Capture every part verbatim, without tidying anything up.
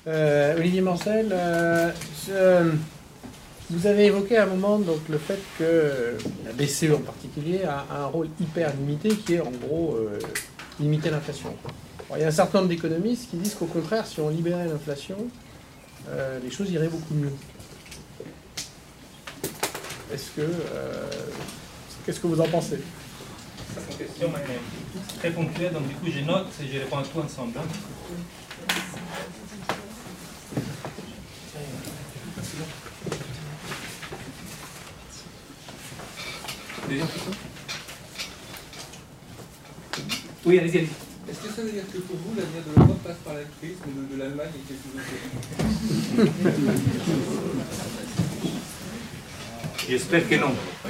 Euh, Olivier Mancel, euh, je, vous avez évoqué à un moment donc, le fait que la B C E en particulier a, a un rôle hyper limité qui est en gros euh, limiter l'inflation. Il y a un certain nombre d'économistes qui disent qu'au contraire, si on libérait l'inflation, euh, les choses iraient beaucoup mieux. Est-ce que... Euh, qu'est-ce que vous en pensez? C'est une question très ponctuelle, donc du coup je note et je réponds à tout ensemble. Hein. Deuxième question? Oui, allez-y, allez-y. Est-ce que ça veut dire que pour vous, l'avenir de l'Europe passe par la crise, mais de, de l'Allemagne et quelque chose d'autre? J'espère que non.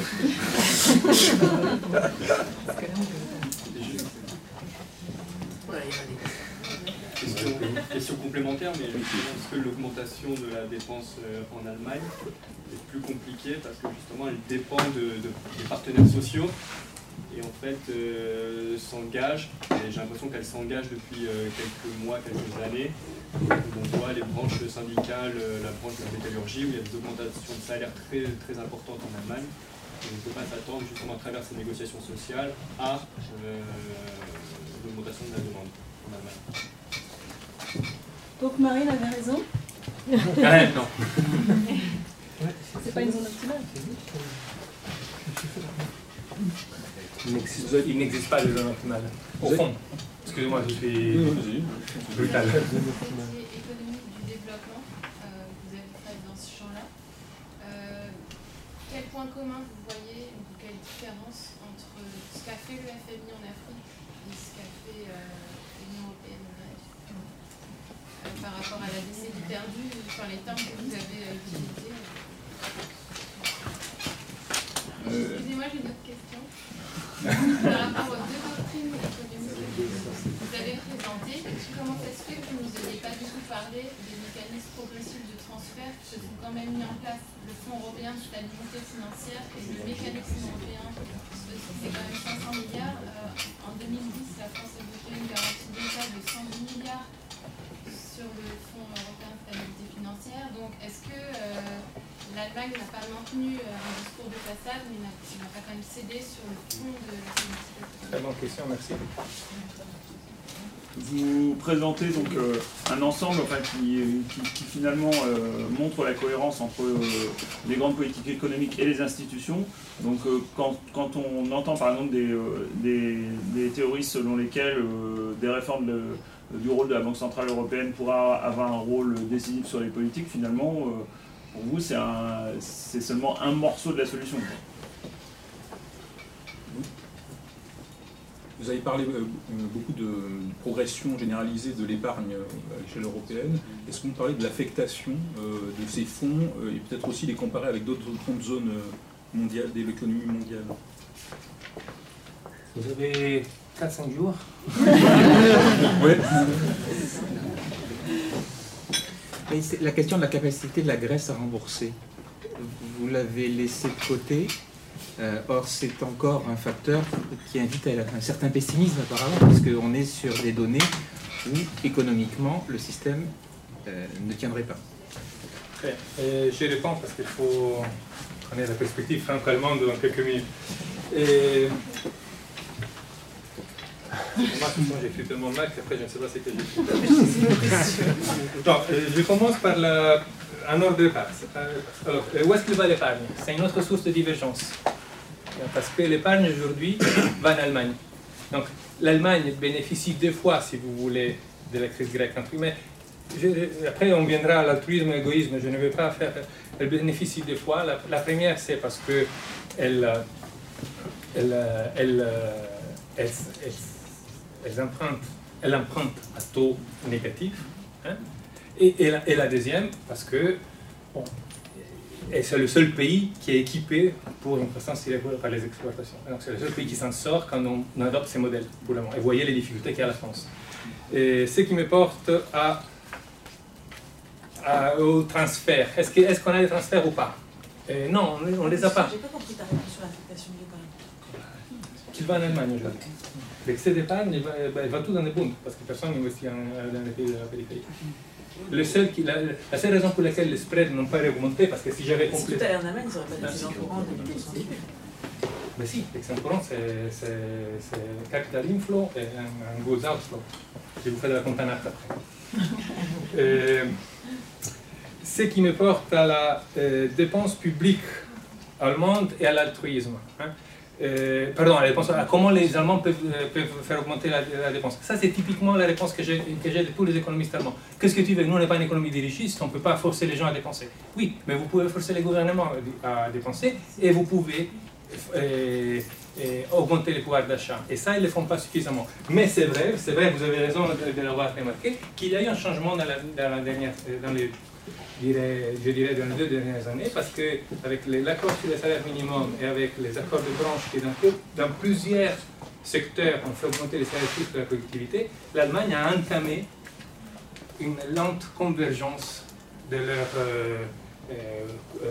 Question, question complémentaire, mais je pense que l'augmentation de la dépense en Allemagne est plus compliquée parce que justement elle dépend de, de, des partenaires sociaux et en fait euh, s'engage, et j'ai l'impression qu'elle s'engage depuis euh, quelques mois, quelques années. On voit les branches syndicales, la branche de la métallurgie où il y a des augmentations de salaire très, très importantes en Allemagne. Et on ne peut pas s'attendre justement à travers ces négociations sociales à euh, l'augmentation de la demande en Allemagne. Donc Marine avait raison. Ah, non. C'est pas une zone optimale. Il n'existe pas de zone optimale. Au fond, excusez-moi, je suis brutal. Vous étiez économiste du développement, euh, vous avez travaillé dans ce champ-là. Euh, quel point commun vous voyez, ou quelle différence entre ce qu'a fait le F M I en Afrique et ce qu'a fait euh, l'Union européenne en Afrique euh, par rapport à la décennie perdue, enfin les termes que vous avez euh, utilisés? Excusez-moi, j'ai une autre question. Par rapport aux deux doctrines économiques que vous avez présentées, comment ça se fait que vous ne nous ayez pas du tout parlé des mécanismes progressifs de transfert qui se sont quand même mis en place? Le Fonds européen de stabilité financière et le mécanisme européen, c'est quand même cinq cents milliards. Euh, en deux mille dix, la France a voté une garantie d'État de cent dix milliards sur le Fonds européen de stabilité financière. Donc, est-ce que euh, l'Allemagne n'a pas maintenu un discours de façade, mais n'a pas quand même cédé sur le fond de la politique? Très bonne question, merci. Vous présentez donc euh, un ensemble enfin, qui, qui, qui finalement euh, montre la cohérence entre euh, les grandes politiques économiques et les institutions. Donc euh, quand, quand on entend par exemple des, euh, des, des théories selon lesquelles euh, des réformes de, du rôle de la Banque Centrale Européenne pourra avoir un rôle décisif sur les politiques, finalement, euh, pour vous, c'est un, c'est seulement un morceau de la solution. Vous avez parlé euh, beaucoup de progression généralisée de l'épargne à l'échelle européenne. Est-ce que vous parlez de l'affectation euh, de ces fonds euh, et peut-être aussi les comparer avec d'autres grandes zones mondiales, de l'économie mondiale? Vous avez quatre cinq jours. Ouais. La question de la capacité de la Grèce à rembourser, vous l'avez laissé de côté. Euh, or, c'est encore un facteur qui invite à un certain pessimisme apparemment, parce qu'on est sur des données où, économiquement, le système euh, ne tiendrait pas. Okay. Et je réponds parce qu'il faut prendre la perspective franco-allemande dans quelques minutes. Et... Moi, j'écris tellement mal qu'après, je ne sais pas ce que j'écris. Donc, je commence par la... un ordre de part. Alors, où est-ce qu'il va l'épargne? C'est une autre source de divergence. Parce que l'épargne aujourd'hui va en Allemagne. Donc l'Allemagne bénéficie deux fois, si vous voulez, de la crise grecque. Mais je, après on viendra à l'altruisme et l'égoïsme, je ne vais pas faire... Elle bénéficie deux fois. La, la première, c'est parce qu'elle elle, elle, elle, elle, elle, emprunte, elle emprunte à taux négatif. Hein? Et, et, la, et la deuxième, parce que bon, et c'est le seul pays qui est équipé pour une croissance irrégulière par les exportations. Donc c'est le seul pays qui s'en sort quand on, on adopte ces modèles pour le moment. Et vous voyez les difficultés qu'il y a à la France. Et ce qui me porte à, à, au transfert. Est-ce qu'on est qu'on a des transferts ou pas? Et non, on ne les a pas. J'ai pas compris ta réponse sur l'affectation de l'épargne. Qu'il va en Allemagne aujourd'hui. L'excès d'épargne, il va, il va tout dans les bundes, parce que personne n'investit dans les pays de la périphérie. Le seul qui, la, la seule raison pour laquelle les spreads n'ont pas augmenté, parce que si j'avais Si complété... tout allait en Allemagne, ils n'auraient pas des excédents courants de deux cents début. Mais si, l'excédent courant, c'est capital inflow et un, un goods outflow. Je vous fais de la compta après. euh, ce qui me porte à la euh, dépense publique allemande et à l'altruisme. Hein. Euh, pardon, la dépense, à comment les Allemands peuvent, euh, peuvent faire augmenter la, la dépense. Ça, c'est typiquement la réponse que j'ai de tous les économistes allemands. Qu'est-ce que tu veux? Nous, on n'est pas une économie dirigiste, on ne peut pas forcer les gens à dépenser. Oui, mais vous pouvez forcer les gouvernements à dépenser et vous pouvez euh, euh, augmenter les pouvoirs d'achat. Et ça, ils ne le font pas suffisamment. Mais c'est vrai, c'est vrai, vous avez raison de, de l'avoir remarqué, qu'il y a eu un changement dans, la, dans, la dernière, dans les... Je dirais, je dirais dans les deux dernières années, parce qu'avec l'accord sur le salaire minimum et avec les accords de branche qui dans, dans plusieurs secteurs ont fait augmenter les salaires fixes de la productivité, l'Allemagne a entamé une lente convergence de leur euh, euh, euh,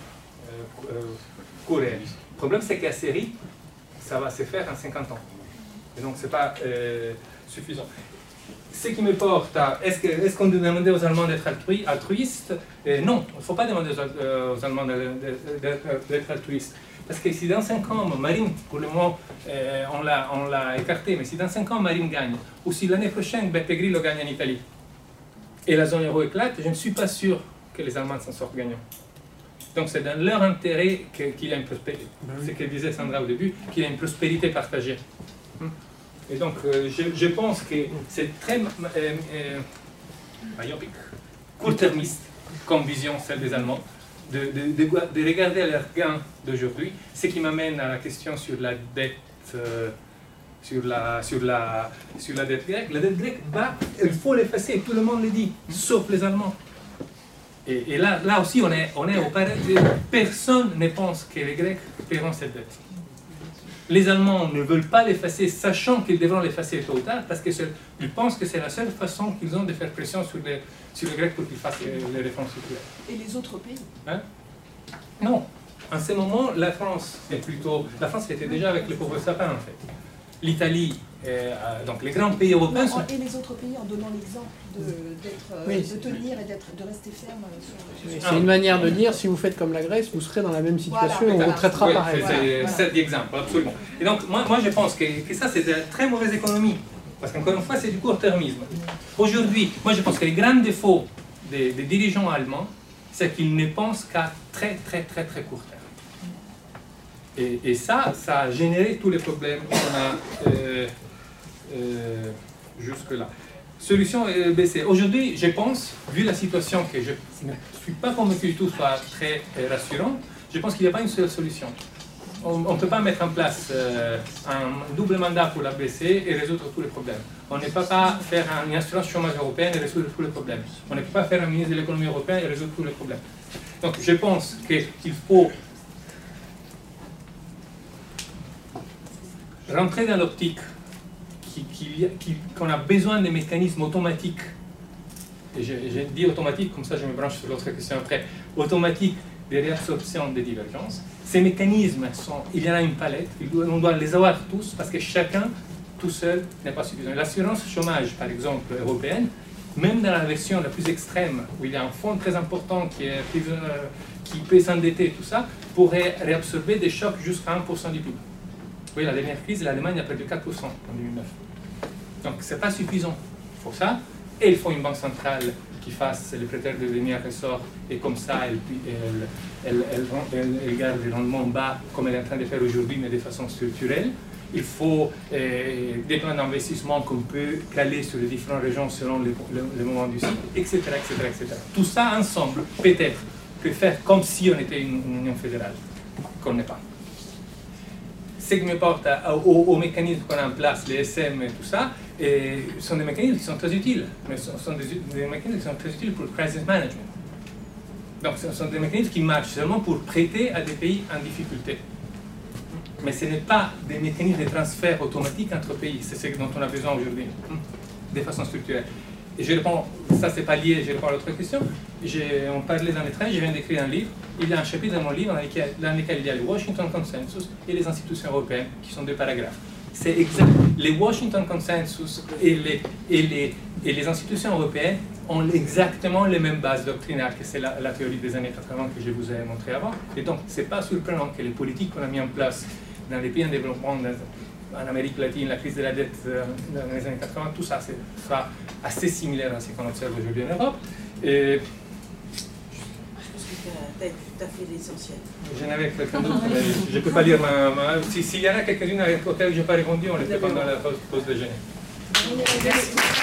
euh, cours réel. Le problème, c'est qu'à série, ça va se faire en cinquante ans. Et donc, ce n'est pas euh, suffisant. Ce qui me porte à, est-ce qu'on est qu'on doit demander aux Allemands d'être altrui, altruistes? euh, Non, il ne faut pas demander aux, euh, aux Allemands d'être altruistes. Parce que si dans cinq ans, Marine, pour le moment, euh, on l'a écarté, mais si dans cinq ans, Marine gagne, ou si l'année prochaine, Beppe Grillo gagne en Italie, et la zone euro éclate, je ne suis pas sûr que les Allemands s'en sortent gagnants. Donc c'est dans leur intérêt qu'il y a une prospérité, ce que disait Sandra au début, qu'il y a une prospérité partagée. Et donc, euh, je, je pense que c'est très euh, euh, myopique, court-termiste comme vision, celle des Allemands, de, de, de, de regarder leurs gains d'aujourd'hui, ce qui m'amène à la question sur la dette, euh, sur, la, sur, la, sur la dette grecque. La dette grecque, bah, il faut l'effacer, tout le monde le dit, sauf les Allemands. Et, et là, là aussi, on est, on est au paradis. Personne ne pense que les Grecs paieront cette dette. Les Allemands ne veulent pas l'effacer, sachant qu'ils devront l'effacer tôt ou tard, parce qu'ils pensent que c'est la seule façon qu'ils ont de faire pression sur les, sur les Grecs pour qu'ils fassent les, les réformes structurelles. Et les autres pays? Hein? Non. En ce moment, la France est plutôt... La France était déjà avec les pauvres sapins, en fait. L'Italie, euh, donc les grands pays européens... Non, sont... Et les autres pays en donnant l'exemple de, euh, oui, de tenir et de rester ferme sur... C'est une manière de dire, si vous faites comme la Grèce, vous serez dans la même situation, voilà, on voilà. vous traitera oui, pareil. C'est voilà. cet exemple, absolument. Et donc, moi, moi je pense que, que ça, c'est de la très mauvaise économie. Parce qu'encore une fois, c'est du court-termisme. Aujourd'hui, moi, je pense que les grands défauts des, des dirigeants allemands, c'est qu'ils ne pensent qu'à très, très, très, très court terme. Et, et ça, ça a généré tous les problèmes qu'on a euh, euh, jusque-là. Solution euh, B C. Aujourd'hui, je pense, vu la situation que je ne suis pas convaincu du tout soit très euh, rassurante, je pense qu'il n'y a pas une seule solution. On ne peut pas mettre en place euh, un double mandat pour la B C E et résoudre tous les problèmes. On ne peut pas faire une assurance chômage européenne et résoudre tous les problèmes. On ne peut pas faire un ministre de l'économie européen et résoudre tous les problèmes. Donc je pense qu'il faut rentrer dans l'optique qu'on a besoin de mécanismes automatiques, et je, je dis automatique, comme ça je me branche sur l'autre question après, automatiques de réabsorption des divergences. Ces mécanismes, sont, il y en a une palette, on doit les avoir tous, parce que chacun, tout seul, n'est pas suffisant. L'assurance chômage, par exemple, européenne, même dans la version la plus extrême, où il y a un fonds très important qui, est, qui peut s'endetter, tout ça, pourrait réabsorber des chocs jusqu'à un pour cent du P I B. Oui, la dernière crise, l'Allemagne a perdu quatre pour cent en deux mille neuf. Donc, ce n'est pas suffisant. Il faut ça. Et il faut une banque centrale qui fasse les prêteurs devenir ressort. Et comme ça, elle, elle, elle, elle, elle, elle garde les rendements bas, comme elle est en train de faire aujourd'hui, mais de façon structurelle. Il faut euh, des plans d'investissement qu'on peut caler sur les différentes régions selon les, le, le moment du cycle, et cetera, et cetera, et cetera. Tout ça ensemble, peut-être, peut faire comme si on était une, une union fédérale, qu'on n'est pas. Ce qui me porte aux, aux mécanismes qu'on a en place, les S M et tout ça, et sont des mécanismes qui sont très utiles, mais ce sont des, des mécanismes qui sont très utiles pour le crisis management. Donc ce sont des mécanismes qui marchent seulement pour prêter à des pays en difficulté. Mais ce n'est pas des mécanismes de transfert automatique entre pays, c'est ce dont on a besoin aujourd'hui, de façon structurelle. Et je réponds, ça c'est pas lié, je réponds à l'autre question. On parlait dans les trains, je viens d'écrire un livre. Il y a un chapitre dans mon livre dans lequel, dans lequel il y a le Washington Consensus et les institutions européennes, qui sont deux paragraphes. C'est exact. Les Washington Consensus et les, et, les, et les institutions européennes ont exactement les mêmes bases doctrinales que c'est la, la théorie des années quatre-vingts que je vous ai montré avant. Et donc, ce n'est pas surprenant que les politiques qu'on a mis en place dans les pays en développement, en Amérique latine, la crise de la dette dans les années quatre-vingts, tout ça sera assez similaire à ce qu'on observe aujourd'hui en Europe. Et tu as tout à fait l'essentiel. j'en avais quelqu'un d'autre, mais je ne peux pas lire ma... ma S'il si y en a quelqu'un-une auquel je n'ai pas répondu, on le fait pendant la pause, pause déjeuner. Merci.